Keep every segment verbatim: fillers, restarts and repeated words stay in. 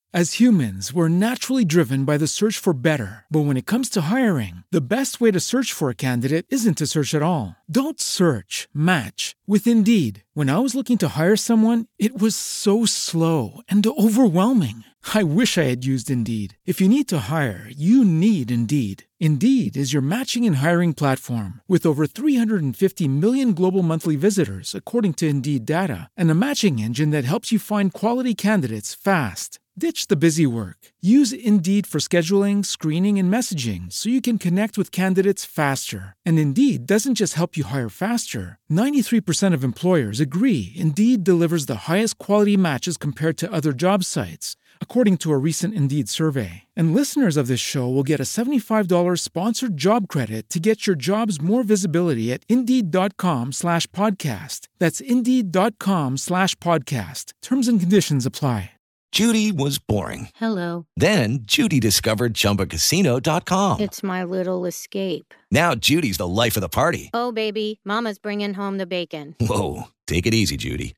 As humans, we're naturally driven by the search for better. But when it comes to hiring, the best way to search for a candidate isn't to search at all. Don't search, match with Indeed. When I was looking to hire someone, it was so slow and overwhelming. I wish I had used Indeed. If you need to hire, you need Indeed. Indeed is your matching and hiring platform with over three hundred fifty million global monthly visitors, according to Indeed data, and a matching engine that helps you find quality candidates fast. Ditch the busy work. Use Indeed for scheduling, screening, and messaging so you can connect with candidates faster. And Indeed doesn't just help you hire faster. ninety-three percent of employers agree Indeed delivers the highest quality matches compared to other job sites, according to a recent Indeed survey. And listeners of this show will get a seventy-five dollars sponsored job credit to get your jobs more visibility at Indeed.com slash podcast. That's Indeed.com slash podcast. Terms and conditions apply. Judy was boring. Hello. Then Judy discovered Chumba Casino dot com. It's my little escape. Now Judy's the life of the party. Oh, baby, mama's bringing home the bacon. Whoa, take it easy, Judy.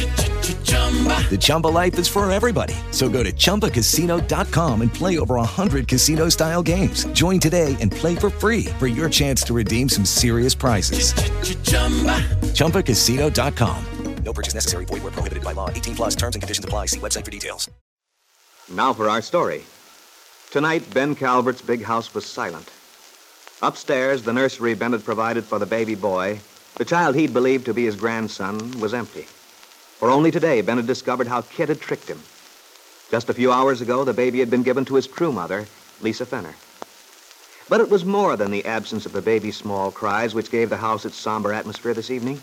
The Chumba life is for everybody. So go to Chumba Casino dot com and play over one hundred casino-style games. Join today and play for free for your chance to redeem some serious prizes. Chumba Casino dot com. No purchase necessary. Void where prohibited by law. eighteen plus terms and conditions apply. See website for details. Now for our story. Tonight, Ben Calvert's big house was silent. Upstairs, the nursery Ben had provided for the baby boy, the child he'd believed to be his grandson, was empty. For only today, Ben had discovered how Kit had tricked him. Just a few hours ago, the baby had been given to his true mother, Lisa Fenner. But it was more than the absence of the baby's small cries which gave the house its somber atmosphere this evening.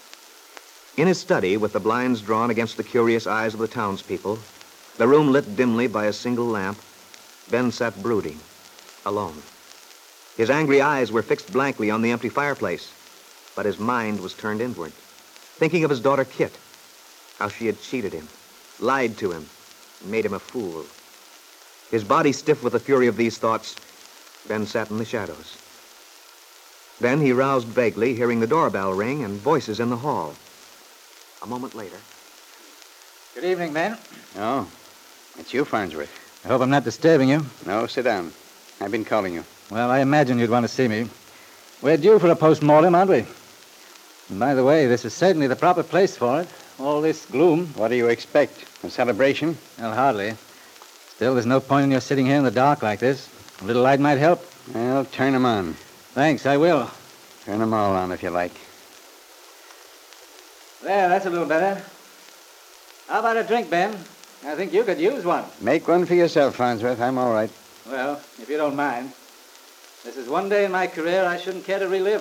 In his study, with the blinds drawn against the curious eyes of the townspeople, the room lit dimly by a single lamp, Ben sat brooding, alone. His angry eyes were fixed blankly on the empty fireplace, but his mind was turned inward, thinking of his daughter Kit, how she had cheated him, lied to him, and made him a fool. His body stiff with the fury of these thoughts, Ben sat in the shadows. Then he roused vaguely, hearing the doorbell ring and voices in the hall. A moment later. Good evening, Ben. Oh, it's you, Farnsworth. I hope I'm not disturbing you. No, sit down. I've been calling you. Well, I imagine you'd want to see me. We're due for a post-mortem, aren't we? And by the way, this is certainly the proper place for it. All this gloom. What do you expect? A celebration? Well, hardly. Still, there's no point in your sitting here in the dark like this. A little light might help. Well, turn them on. Thanks, I will. Turn them all on if you like. There, that's a little better. How about a drink, Ben? I think you could use one. Make one for yourself, Farnsworth. I'm all right. Well, if you don't mind. This is one day in my career I shouldn't care to relive.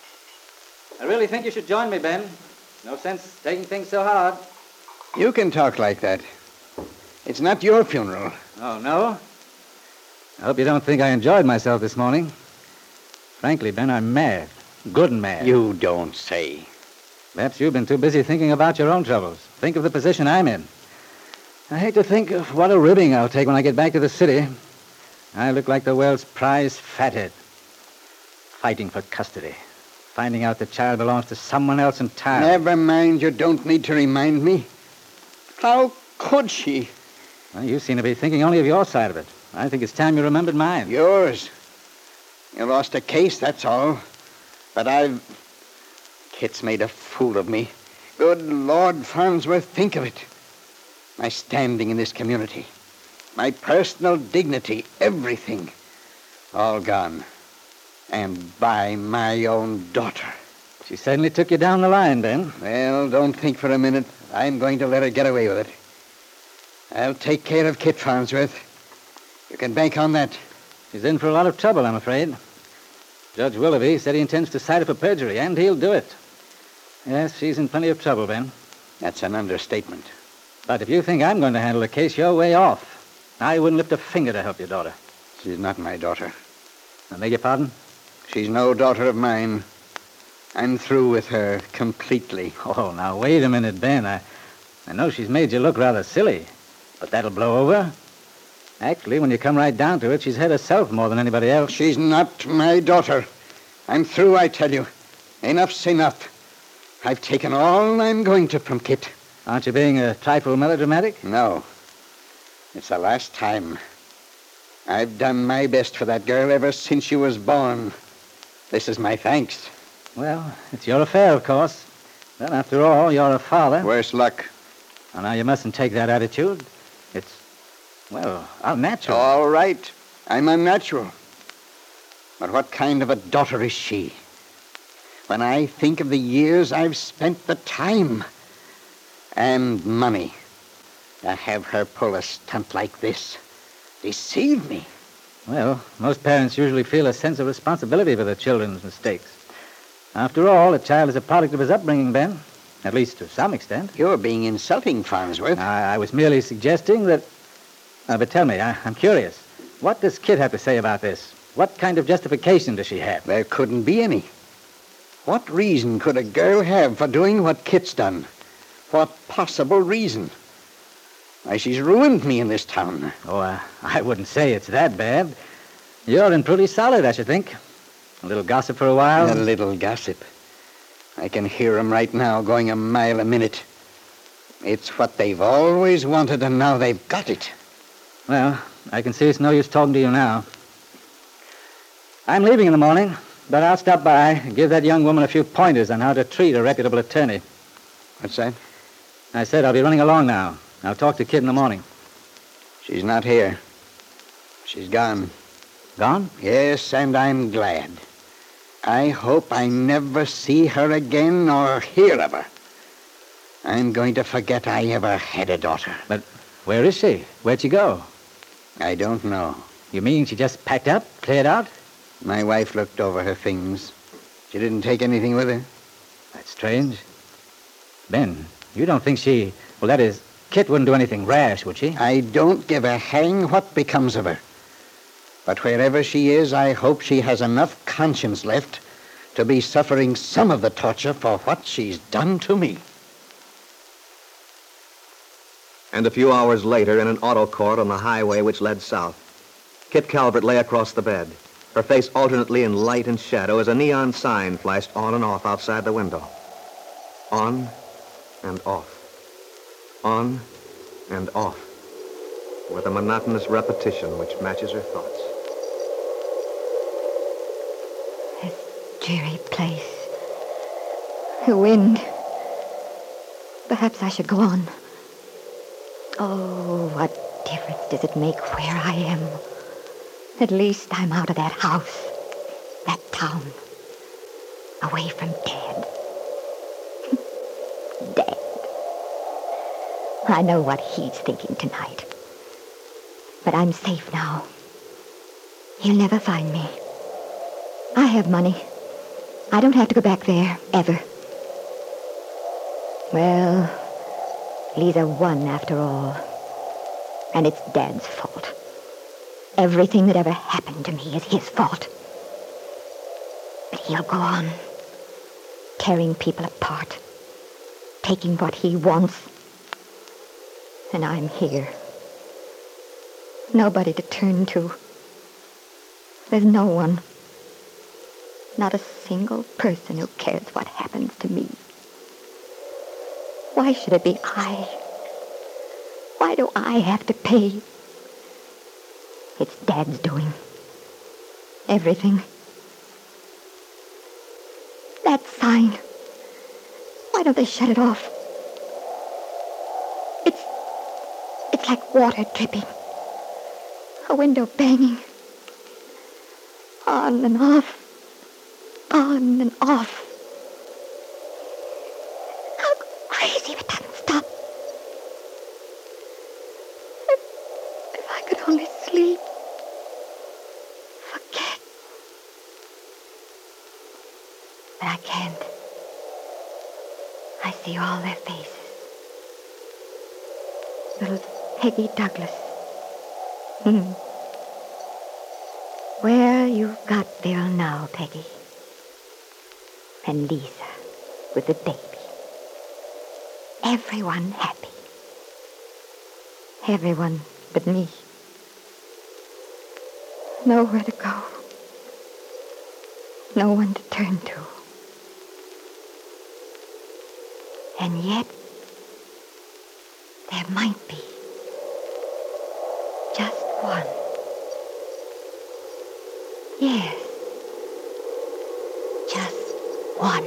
I really think you should join me, Ben. No sense taking things so hard. You can talk like that. It's not your funeral. Oh, no? I hope you don't think I enjoyed myself this morning. Frankly, Ben, I'm mad. Good mad. You don't say. Perhaps you've been too busy thinking about your own troubles. Think of the position I'm in. I hate to think of what a ribbing I'll take when I get back to the city. I look like the world's prize fathead. Fighting for custody. Finding out the child belongs to someone else entirely. Never mind. You don't need to remind me. How could she? Well, you seem to be thinking only of your side of it. I think it's time you remembered mine. Yours. You lost a case, that's all. But I've... Kit's made a fool of me. Good Lord, Farnsworth, think of it. My standing in this community. My personal dignity. Everything. All gone. And by my own daughter. She certainly took you down the line, Ben. Well, don't think for a minute I'm going to let her get away with it. I'll take care of Kit, Farnsworth. You can bank on that. She's in for a lot of trouble, I'm afraid. Judge Willoughby said he intends to cite her for perjury, and he'll do it. Yes, she's in plenty of trouble, Ben. That's an understatement. But if you think I'm going to handle the case, you're way off. I wouldn't lift a finger to help your daughter. She's not my daughter. I beg your pardon? She's no daughter of mine. I'm through with her completely. Oh, now, wait a minute, Ben. I, I know she's made you look rather silly, but that'll blow over. Actually, when you come right down to it, she's hurt herself more than anybody else. She's not my daughter. I'm through, I tell you. Enough's enough. I've taken all I'm going to from Kit. Aren't you being a trifle melodramatic? No. It's the last time. I've done my best for that girl ever since she was born. This is my thanks. Well, it's your affair, of course. Then, after all, you're a father. Worse luck. Well, now, you mustn't take that attitude. It's, well, unnatural. All right. I'm unnatural. But what kind of a daughter is she? When I think of the years I've spent, the time and money to have her pull a stunt like this, deceive me. Well, most parents usually feel a sense of responsibility for their children's mistakes. After all, a child is a product of his upbringing, Ben. At least to some extent. You're being insulting, Farnsworth. I, I was merely suggesting that... Uh, but tell me, I, I'm curious. What does Kit have to say about this? What kind of justification does she have? There couldn't be any. What reason could a girl have for doing what Kit's done? What possible reason? Why, she's ruined me in this town. Oh, uh, I wouldn't say it's that bad. You're in pretty solid, I should think. A little gossip for a while. A little gossip. I can hear 'em right now going a mile a minute. It's what they've always wanted, and now they've got it. Well, I can see it's no use talking to you now. I'm leaving in the morning, but I'll stop by and give that young woman a few pointers on how to treat a reputable attorney. What's that? I said I'll be running along now. I'll talk to Kit in the morning. She's not here. She's gone. Gone? Yes, and I'm glad. I hope I never see her again or hear of her. I'm going to forget I ever had a daughter. But where is she? Where'd she go? I don't know. You mean she just packed up, cleared out? My wife looked over her things. She didn't take anything with her. That's strange. Ben, you don't think she... Well, that is, Kit wouldn't do anything rash, would she? I don't give a hang what becomes of her. But wherever she is, I hope she has enough conscience left to be suffering some of the torture for what she's done to me. And a few hours later, in an auto court on the highway which led south, Kit Calvert lay across the bed, her face alternately in light and shadow as a neon sign flashed on and off outside the window. On and off. On and off. With a monotonous repetition which matches her thoughts. This dreary place. The wind. Perhaps I should go on. Oh, what difference does it make where I am? At least I'm out of that house, that town, away from Dad. Dad. I know what he's thinking tonight. But I'm safe now. He'll never find me. I have money. I don't have to go back there, ever. Well, Lisa won after all. And it's Dad's fault. Everything that ever happened to me is his fault. But he'll go on, tearing people apart, taking what he wants. And I'm here. Nobody to turn to. There's no one. Not a single person who cares what happens to me. Why should it be I? Why do I have to pay? It's Dad's doing. Everything. That sign. Why don't they shut it off? It's... It's like water dripping. A window banging. On and off. On and off. How crazy if it doesn't stop. If, if I could only sleep. Forget. But I can't. I see all their faces. Little Peggy Douglas. Hmm. Where you've got Bill now, Peggy. And Lisa with the baby. Everyone happy. Everyone but me. Nowhere to go. No one to turn to. And yet, there might be. one. Yes. Just one.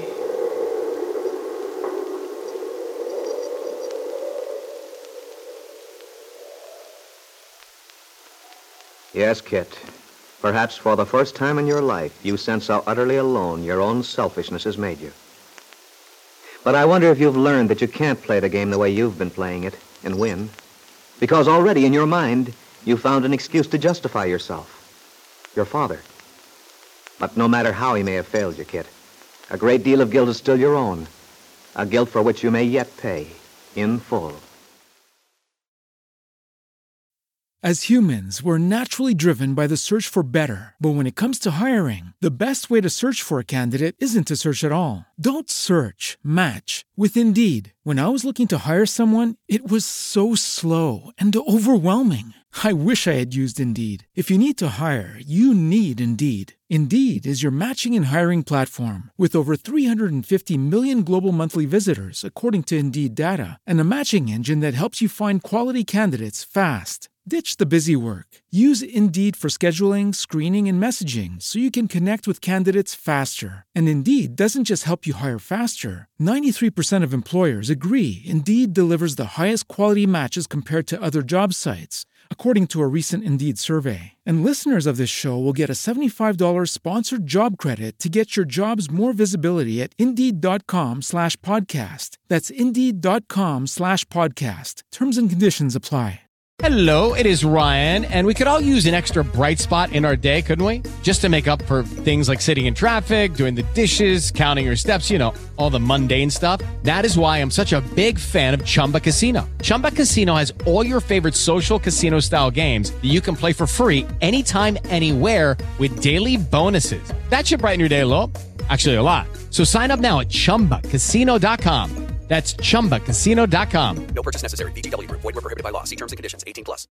Yes, Kit. Perhaps for the first time in your life, you sense how utterly alone your own selfishness has made you. But I wonder if you've learned that you can't play the game the way you've been playing it and win. Because already in your mind, you found an excuse to justify yourself. Your father. But no matter how he may have failed you, Kit, a great deal of guilt is still your own. A guilt for which you may yet pay in full. As humans, we're naturally driven by the search for better. But when it comes to hiring, the best way to search for a candidate isn't to search at all. Don't search, match with Indeed. When I was looking to hire someone, it was so slow and overwhelming. I wish I had used Indeed. If you need to hire, you need Indeed. Indeed is your matching and hiring platform with over three hundred fifty million global monthly visitors, according to Indeed data, and a matching engine that helps you find quality candidates fast. Ditch the busy work. Use Indeed for scheduling, screening, and messaging so you can connect with candidates faster. And Indeed doesn't just help you hire faster. ninety-three percent of employers agree Indeed delivers the highest quality matches compared to other job sites, according to a recent Indeed survey. And listeners of this show will get a seventy-five dollars sponsored job credit to get your jobs more visibility at Indeed.com slash podcast. That's Indeed.com slash podcast. Terms and conditions apply. Hello, it is Ryan, and we could all use an extra bright spot in our day, couldn't we? Just to make up for things like sitting in traffic, doing the dishes, counting your steps, you know, all the mundane stuff. That is why I'm such a big fan of Chumba Casino. Chumba Casino has all your favorite social casino-style games that you can play for free anytime, anywhere with daily bonuses. That should brighten your day a little. Actually, a lot. So sign up now at Chumba Casino dot com. That's Chumba Casino dot com. No purchase necessary. V G W Group. Void where prohibited by law. See terms and conditions. eighteen plus.